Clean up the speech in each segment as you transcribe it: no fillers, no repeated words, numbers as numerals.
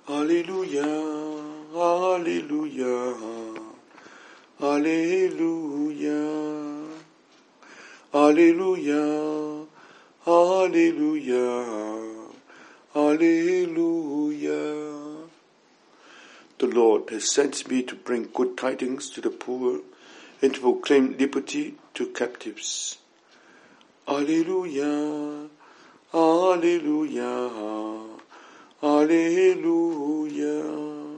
Hallelujah, hallelujah, hallelujah, hallelujah, hallelujah, hallelujah. The Lord has sent me to bring good tidings to the poor and to proclaim liberty to captives. Hallelujah, hallelujah, hallelujah.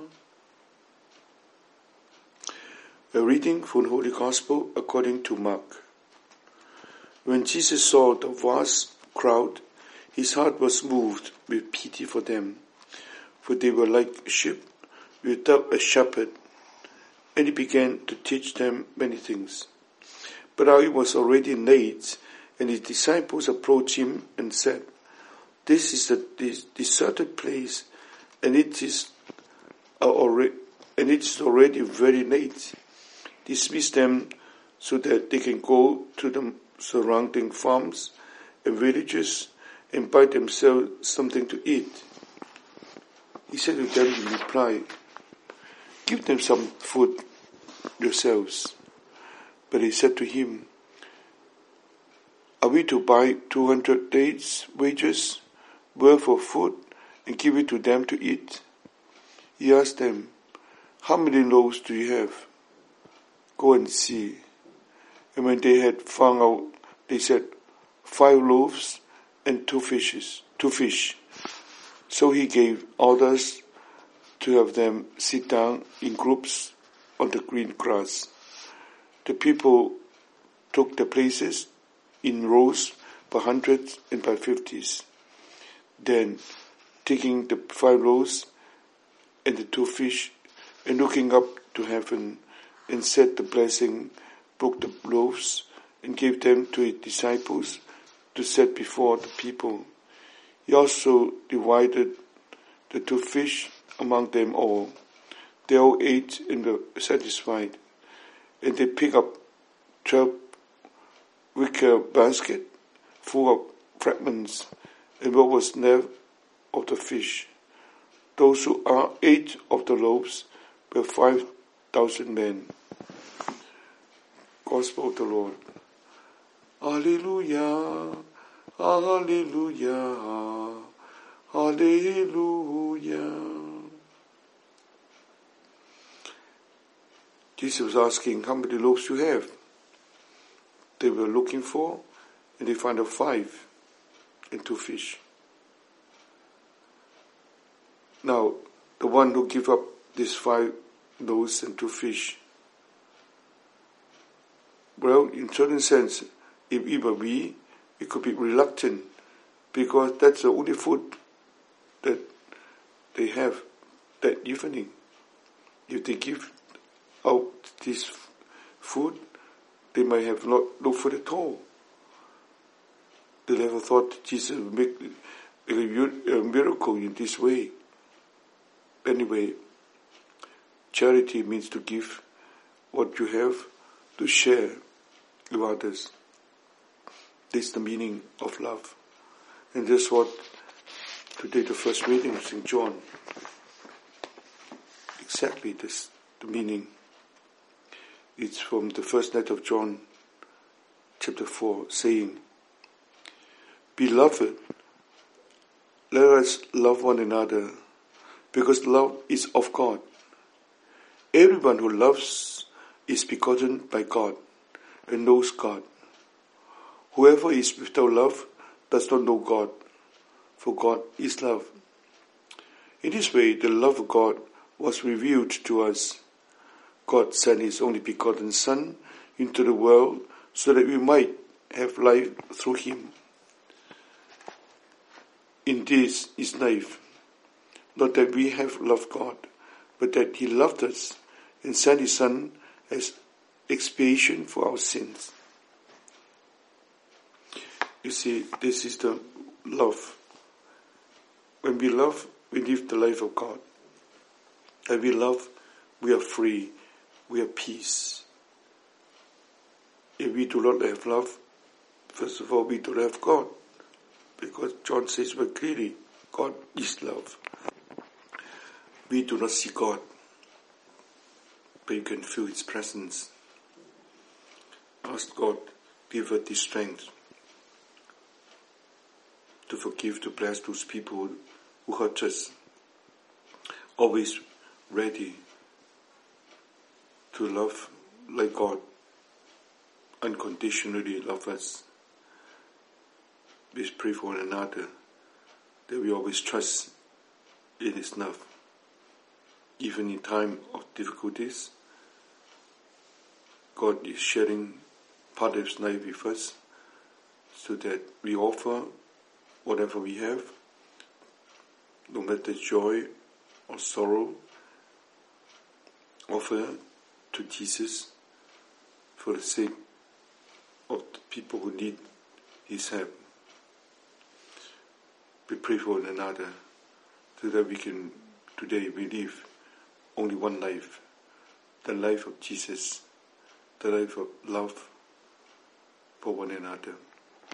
A reading from the Holy Gospel according to Mark. When Jesus saw the vast crowd, his heart was moved with pity for them, for they were like sheep without a shepherd, and he began to teach them many things. But now it was already late, and his disciples approached him and said, "This is a deserted place, and it is already very late. Dismiss them so that they can go to the surrounding farms and villages and buy themselves something to eat." He said to them in reply, "Give them some food yourselves." But they said to him, "Are we to buy 200 days' wages worth of food and give it to them to eat?" He asked them, "How many loaves do you have? Go and see." And when they had found out, they said, 5 loaves and 2 fish. So he gave orders to have them sit down in groups on the green grass. The people took their places in rows by hundreds and by 50s. Then, taking the 5 loaves and the 2 fish, and looking up to heaven, and said the blessing, broke the loaves, and gave them to his disciples to set before the people. He also divided the 2 fish among them all. They all ate and were satisfied, and they picked up 12 wicker baskets full of fragments, and what was left of the fish. Those who ate of the loaves were 5,000 men. Gospel of the Lord. Hallelujah, hallelujah, hallelujah. Jesus was asking how many loaves you have. They were looking for, and they found 5 and 2 fish. Now, the one who gave up these 5 loaves and 2 fish, well, in certain sense, if even we could be reluctant, because that's the only food that they have that evening. If they give out this food, they might have not no food at all. They never thought Jesus would make a miracle in this way. Anyway, charity means to give what you have, to share with others. This is the meaning of love. And that's what today the first reading of St. John. Exactly this, the meaning. It's from the first letter of John, chapter 4, saying, "Beloved, let us love one another, because love is of God. Everyone who loves is begotten by God and knows God. Whoever is without love does not know God, for God is love. In this way, the love of God was revealed to us. God sent his only begotten Son into the world so that we might have life through him. In this is life, not that we have loved God, but that he loved us and sent his Son as expiation for our sins." You see, this is the love. When we love, we live the life of God. And we love, we are free, we have peace. If we do not have love, first of all, we don't have God. Because John says very clearly, God is love. We do not see God, but you can feel His presence. Ask God, give us the strength to forgive, to bless those people who hurt us. Always ready to love like God unconditionally love us. We pray for one another that we always trust in His love. Even in time of difficulties, God is sharing part of His life with us so that we offer whatever we have, no matter joy or sorrow, offer to Jesus for the sake of the people who need His help. We pray for one another so that we can today live only one life, the life of Jesus, the life of love for one another.